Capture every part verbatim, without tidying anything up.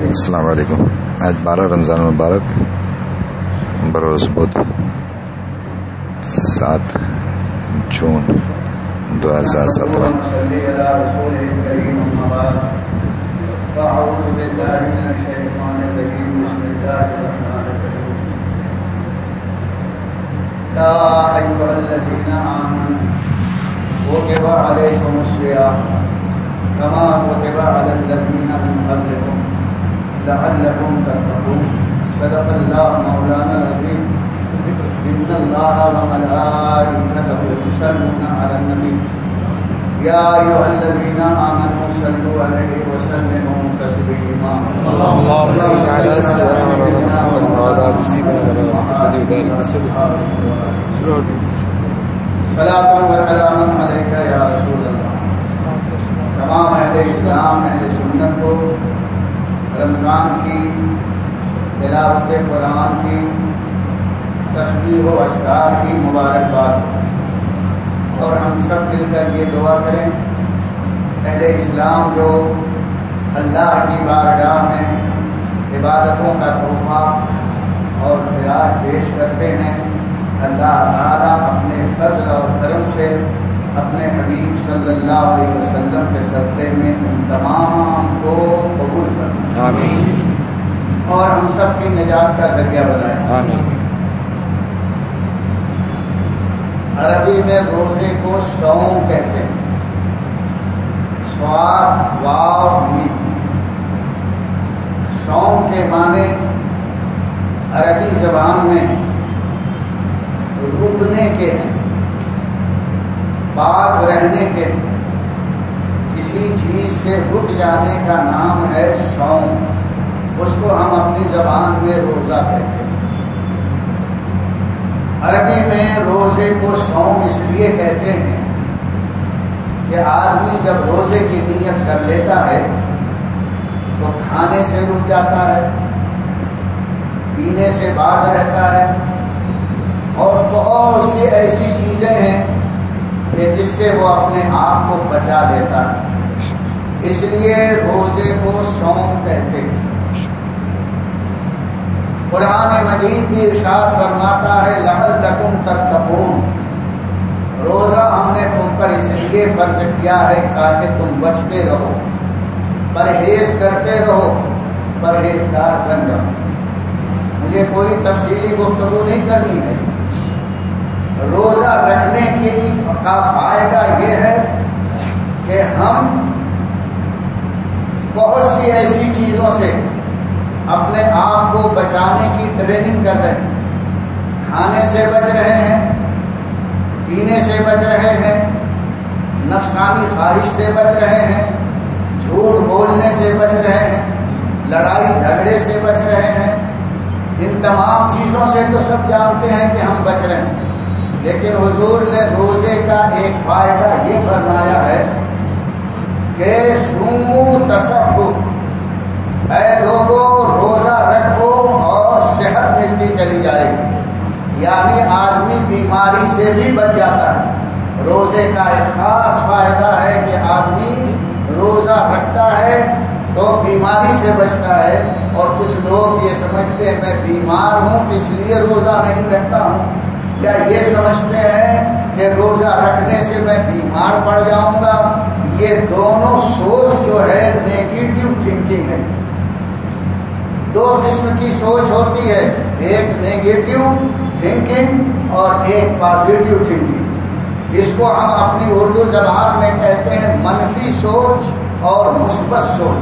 السلام علیکم. آج بارہ رمضان المبارک بروز بدھ سات جون دو ہزار سترہ. كتب عليكم الصيام كما كتب على الذين من قبلكم لعلكم تتقون. صدق الله مولانا العظيم. إن الله وملائكته يصلون على النبي يا أيها الذين آمنوا صلوا عليه وسلموا تسليما. اللهم صل على سيدنا محمد وعلى آل سيدنا محمد وبارك وسلم. صلاۃ و سلام علیک یا رسول اللہ. تمام اہل اسلام اہل سنت کو رمضان کی تلاوت قرآن کی تسبیح و اذکار کی مبارکباد. اور ہم سب مل کر یہ دعا کریں اہل اسلام جو اللہ کی بارگاہ میں عبادتوں کا تحفہ اور خراج پیش کرتے ہیں، اللہ تعالیٰ اپنے فضل اور کرم سے اپنے حبیب صلی اللہ علیہ وسلم کے صدقے میں ان تمام کو قبول کریں. آمین. اور ہم سب کی نجات کا ذریعہ بنائیں. آمین. عربی میں روزے کو صوم کہتے ہیں. صاد واو میم. صوم کے معنی عربی زبان میں رکنے کے ہیں، باز رہنے کے، کسی چیز سے رک جانے کا نام ہے صوم. اس کو ہم اپنی زبان میں روزہ کہتے ہیں. عربی میں روزے کو صوم اس لیے کہتے ہیں کہ آدمی جب روزے کی نیت کر لیتا ہے تو کھانے سے رک جاتا ہے، پینے سے باز رہتا ہے، اور بہت سی ایسی چیزیں ہیں کہ جس سے وہ اپنے آپ کو بچا لیتا ہے. اس لیے روزے کو صوم کہتے ہیں. قرآن مجید بھی ارشاد فرماتا ہے لعلکم تتقون. روزہ ہم نے تم پر اس لیے فرض کیا ہے تاکہ تم بچتے رہو، پرہیز کرتے رہو، پرہیزگار بن جاؤ. مجھے کوئی تفصیلی گفتگو نہیں کرنی ہے. روزہ رکھنے کے کا فائدہ یہ ہے کہ ہم بہت سی ایسی چیزوں سے اپنے آپ کو بچانے کی ٹریننگ کر رہے ہیں. کھانے سے بچ رہے ہیں، پینے سے بچ رہے ہیں، نفسانی خواہش سے بچ رہے ہیں، جھوٹ بولنے سے بچ رہے ہیں، لڑائی جھگڑے سے بچ رہے ہیں. ان تمام چیزوں سے تو سب جانتے ہیں کہ ہم بچ رہے ہیں، لیکن حضور نے روزے کا ایک فائدہ یہ فرمایا ہے کہ سومو تصحو، اے لوگوں روزہ رکھو اور صحت ملتی چلی جائے گی. یعنی آدمی بیماری سے بھی بچ جاتا ہے. روزے کا ایک خاص فائدہ ہے کہ آدمی روزہ رکھتا ہے تو بیماری سے بچتا ہے. اور کچھ لوگ یہ سمجھتے ہیں میں بیمار ہوں اس لیے روزہ نہیں رکھتا ہوں، یا یہ سمجھتے ہیں کہ روزہ رکھنے سے میں بیمار پڑ جاؤں گا. یہ دونوں سوچ جو ہے نیگیٹو تھنکنگ ہے. دو قسم کی سوچ ہوتی ہے، ایک نیگیٹو تھنکنگ اور ایک پازیٹو تھنکنگ. اس کو ہم اپنی اردو زبان میں کہتے ہیں منفی سوچ اور مثبت سوچ.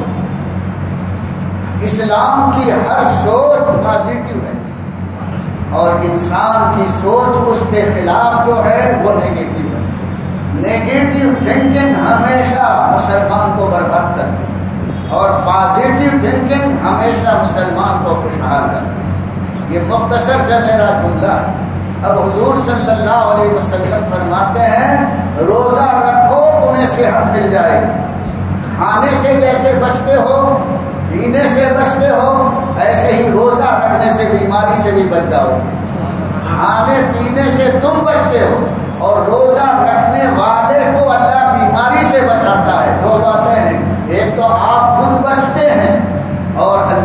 اسلام کی ہر سوچ پازیٹو ہے اور انسان کی سوچ اس کے خلاف جو ہے وہ نیگیٹو ہے. نیگیٹو تھنکنگ ہمیشہ مسلمان کو برباد کرتی ہے اور پازیٹو تھنکنگ ہمیشہ مسلمان کو خوشحال کرتی ہے. یہ مختصر سے میرا جملہ ہے. اب حضور صلی اللہ علیہ وسلم فرماتے ہیں روزہ رکھو تمہیں صحت مل جائے گی. کھانے سے جیسے بچتے ہو، پینے سے بچتے ہو، ایسے ہی روزہ رکھنے سے بیماری سے بھی بچ جاؤ. کھانے پینے سے تم بچتے ہو اور روزہ رکھنے والے کو اللہ بیماری سے بچاتا ہے. دو باتیں ہیں، ایک تو آپ خود بچتے ہیں اور اللہ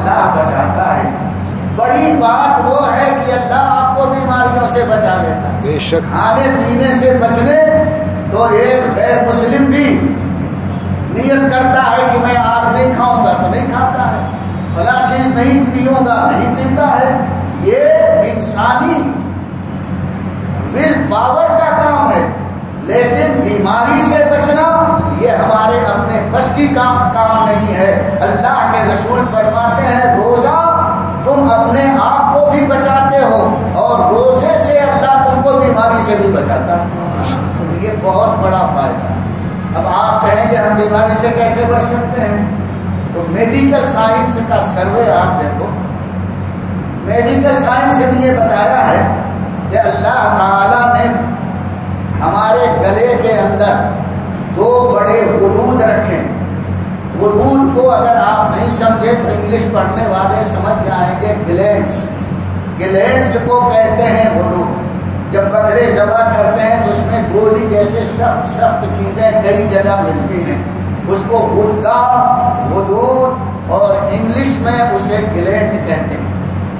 بات وہ ہے کہ اللہ آپ کو بیماریوں سے بچا لیتا ہے. بے شک. کھانے پینے سے بچنے تو ایک غیر مسلم بھی نیت کرتا ہے کہ میں آج نہیں کھاؤں گا تو نہیں کھاتا ہے، فلاں چیز نہیں پیوں گا نہیں پیتا ہے. یہ انسانی ول پاور کا کام ہے، لیکن بیماری سے بچنا یہ ہمارے اپنے بس کی کام کام نہیں ہے. اللہ کے رسول فرماتے ہیں روزہ تم اپنے آپ کو بھی بچاتے ہو اور روزے سے اللہ تم کو بیماری سے بھی بچاتا ہے. یہ بہت بڑا فائدہ ہے. اب آپ کہیں گے ہم بیماری سے کیسے بچ سکتے ہیں؟ تو میڈیکل سائنس کا سروے آپ دیکھو. میڈیکل سائنس نے یہ بتایا ہے کہ اللہ تعالی نے ہمارے گلے کے اندر دو بڑے غدود رکھے. غدود کو اگر آپ نہیں سمجھے تو انگلش پڑھنے والے سمجھ جائیں گے گلینڈس. گلینڈس کو کہتے ہیں غدود. جب بکرے ذبح کرتے ہیں تو اس میں گولی جیسے سخت سخت چیزیں کئی جگہ ملتی ہیں، اس کو غدہ، غدود اور انگلش میں اسے گلینڈ کہتے ہیں.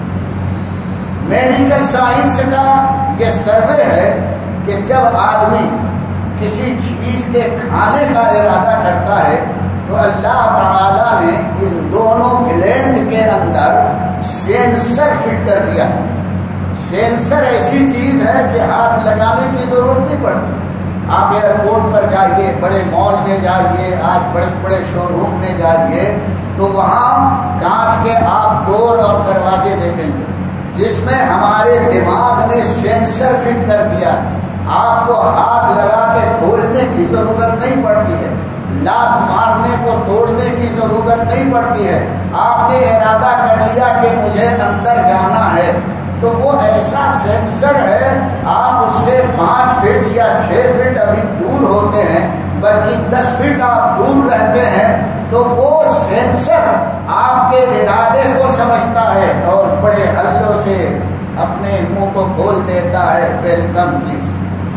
میڈیکل سائنس کا یہ سروے ہے کہ جب آدمی کسی چیز کے کھانے کا ارادہ کرتا ہے تو اللہ تعالی نے ان دونوں گلینڈ کے اندر سینسر فٹ کر دیا. سینسر ایسی چیز ہے کہ ہاتھ لگانے کی ضرورت نہیں پڑتی. آپ ایئرپورٹ پر جائیے، بڑے مال میں جائیے، آج بڑے بڑے شو روم میں جائیے تو وہاں کانچ کے آپ ڈور اور دروازے دیکھیں گے جس میں ہمارے دماغ نے سینسر فٹ کر دیا. آپ کو ہاتھ لگا کے کھولنے کی ضرورت نہیں پڑتی ہے، لات مارنے کو توڑنے کی ضرورت نہیں پڑتی ہے. آپ نے ارادہ کر لیا کہ مجھے اندر جانا ہے تو وہ ایسا سینسر ہے، آپ اس سے پانچ فٹ یا چھ فٹ ابھی دور ہوتے ہیں بلکہ دس فٹ آپ دور رہتے ہیں تو وہ سینسر آپ کے ارادے کو سمجھتا ہے اور بڑے ہلوں سے اپنے منہ کو کھول دیتا ہے. Welcome please.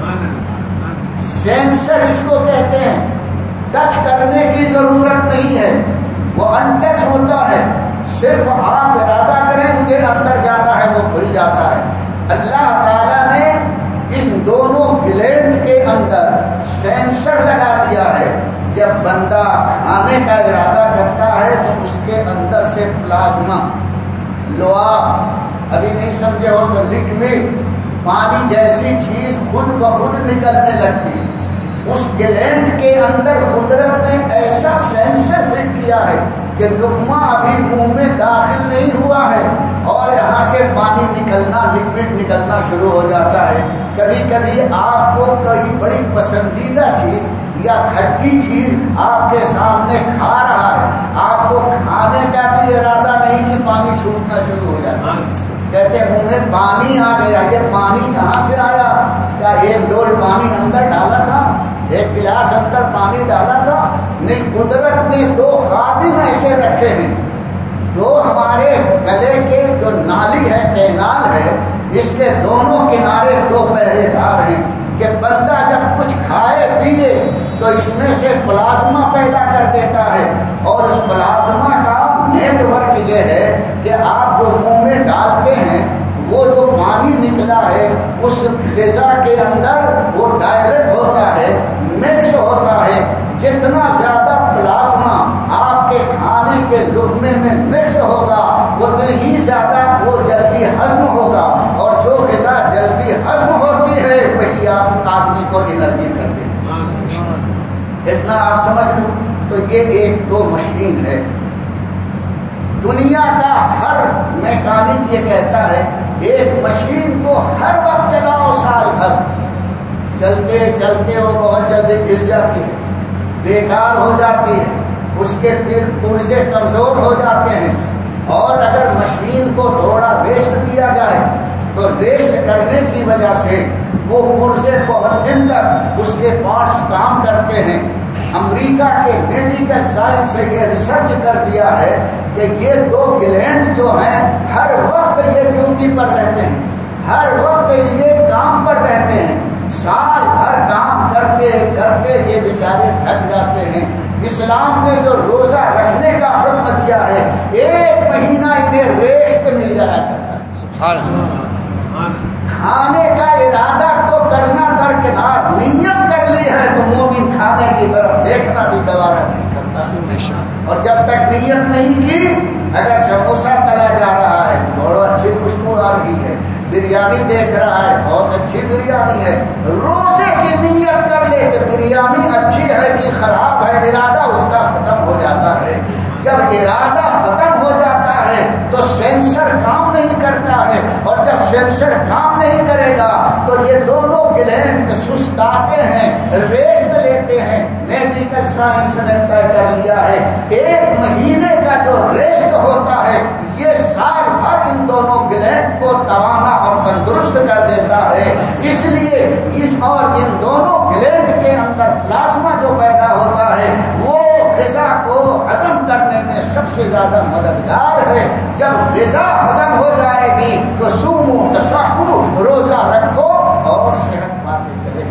سینسر اس کو کہتے ہیں. ٹچ کرنے کی ضرورت نہیں ہے، وہ ان ٹچ ہوتا ہے. صرف آپ ارادہ کریں مجھے اندر جانا ہے وہ کھل جاتا ہے. اللہ تعالیٰ نے ان دونوں گلینڈ کے اندر سینسر لگا دیا ہے. جب بندہ کھانے کا ارادہ کرتا ہے تو اس کے اندر سے پلازما، لوا، ابھی نہیں سمجھے ہو تو لکوڈ، پانی جیسی چیز خود بخود نکلنے لگتی ہے. اس گلینڈ کے اندر قدرت نے ایسا سینسر فٹ کیا ہے کہ لقمہ ابھی منہ میں داخل نہیں ہوا ہے اور یہاں سے پانی نکلنا، لکوڈ نکلنا شروع ہو جاتا ہے. کبھی کبھی آپ کو کوئی بڑی پسندیدہ چیز یا کھٹی چیز آپ کے سامنے کھا رہا ہے، آپ کو کھانے کا بھی ارادہ نہیں کہ پانی چھوٹنا شروع ہو جاتا ہے. کہتے ہیں منہ میں پانی آ گیا. یہ پانی کہاں سے آیا؟ کیا ایک ڈول پانی اندر ڈالا تھا؟ ایک گلاس اندر پانی ڈالا تھا؟ نہیں. قدرت نے دو خادم ایسے رکھے ہیں. دو ہمارے گلے کے جو نالی ہے، کینال ہے، اس کے دونوں کنارے دو پہرے دار ہیں کہ بندہ جب کچھ کھائے پیے تو اس میں سے پلازما پیدا کر دیتا ہے اور اس پلازما کا نیٹ ورک یہ ہے کہ آپ جو منہ میں ڈالتے ہیں وہ جو پانی نکلا ہے اس غذا کے اندر وہ ڈائریکٹ ہوتا ہے، مکس ہوتا ہے. جتنا زیادہ پلازما آپ کے کھانے کے لقمے میں مکس ہوگا اتنی ہی زیادہ وہ جلدی ہضم ہوگا اور جو غذا جلدی ہضم ہوتی ہے وہی آپ آدمی کو انرجی کر دے. اتنا آپ سمجھ لو. تو یہ ایک دو مشین ہے. دنیا کا ہر میکانک یہ کہتا ہے ایک مشین کو ہر وقت چلاؤ سال بھر، چلتے چلتے وہ بہت جلدی گھس جاتی ہے، بیکار ہو جاتی ہے، اس کے پھر پرزے کمزور ہو جاتے ہیں. اور اگر مشین کو تھوڑا ریسٹ دیا جائے تو ریسٹ کرنے کی وجہ سے وہ پرزے بہت دن تک اس کے پارٹس کام کرتے ہیں. امریکہ کے میڈیکل سائنس سے یہ ریسرچ کر دیا ہے کہ یہ دو گلینڈ جو ہیں ہر وقت یہ ڈیوٹی پر رہتے ہیں، ہر وقت یہ کام پر رہتے ہیں. سال بھر کام کرتے کرتے یہ بیچارے تھک جاتے ہیں. اسلام نے جو روزہ رکھنے کا حکم دیا ہے ایک مہینہ انہیں ریسٹ مل جایا کرتا ہے. سبحان اللہ. کھانے کا ارادہ تو کرنا درکنار، نیت کر لی ہے تو مومن کھانے کی طرف دیکھنا بھی دوبارہ نہیں کرتا. اور جب تک نیت نہیں کی، اگر سموسہ تلا جا رہا ہے تو بڑا اچھی خوشبو آ رہی ہے، بریانی دیکھ رہا ہے بہت اچھی بریانی ہے، روزے کی نیت کر لے کہ بریانی اچھی ہے کہ خراب ہے، ارادہ اس کا ختم ہو جاتا ہے. جب ارادہ ختم ہو جاتا ہے تو سینسر کام نہیں کرتا ہے، اور جب سینسر کام نہیں کرے گا تو یہ دونوں گلینڈ سستاتے ہیں، ریسٹ لیتے ہیں. میڈیکل سائنس نے طے کر لیا ہے ایک مہینے کا جو ریسٹ ہوتا ہے یہ سال بھر ان دونوں گلینڈ کو توانا اور تندرست کر دیتا ہے. اس لیے اس اور ان دونوں گلینڈ کے اندر پلازما جو پیدا ہوتا ہے وہ غذا کو ہضم کرنے میں سب سے زیادہ مددگار ہے. جب غذا ہضم ہو جائے گی تو سومو تشاہو، روزہ رکھو اور صحت پاتے چلے.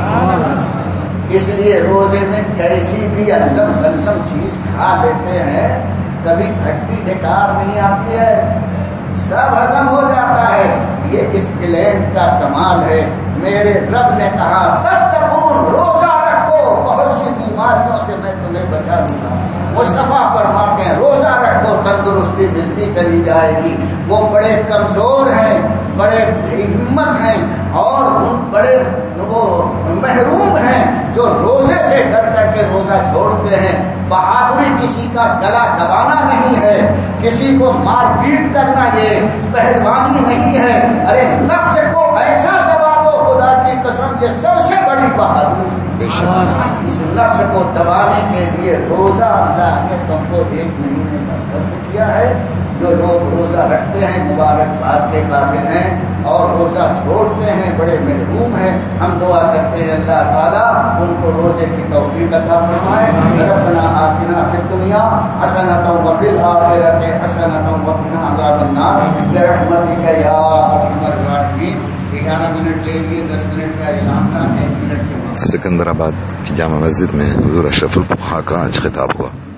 اس لیے روزے میں کیسی بھی الم الم چیز کھا لیتے ہیں، کبھی کھٹی ڈکار نہیں آتی ہے، سب ہضم ہو جاتا ہے. یہ اس گلینڈ کا کمال ہے. میرے رب نے کہا تتقون، روزہ رکھو، بہت سی بیماریوں سے میں تمہیں بچا دوں گا. مصطفیٰ فرماتے ہیں روزہ رکھو، تندرستی ملتی چلی جائے گی. وہ بڑے کمزور ہیں، بڑے ہمت ہیں اور ان بڑے وہ محروم ہیں جو روزے سے ڈر کر کے روزہ چھوڑتے ہیں. بہادری کسی کا گلا دبانا نہیں ہے، کسی کو مار پیٹ کرنا یہ پہلوانی نہیں ہے. ارے نفس کو ایسا دبا دو، خدا کی قسم یہ سب سے بڑی بہادری. اس نفس کو دبانے کے لیے روزہ اللہ نے تم کو ایک مہینے کا فرض کیا ہے. جو لوگ روزہ رکھتے ہیں مبارکباد کے قابل ہیں اور روزہ چھوڑتے ہیں بڑے محروم ہیں. ہم دعا کرتے ہیں اللہ تعالیٰ ان کو روزے کی توفیق عطا فرمائے. ربنا آتنا فی الدنیا حسنۃ وفی الآخرۃ حسنۃ وقنا عذاب النار برحمتک یا ارحم الراحمین. گیارہ منٹ لے لیے، دس منٹ کا اعلان تھا، ایک منٹ کے بعد سکندرآباد کی جامع مسجد میں حضور اشرف الفقہا کا آج خطاب ہوا.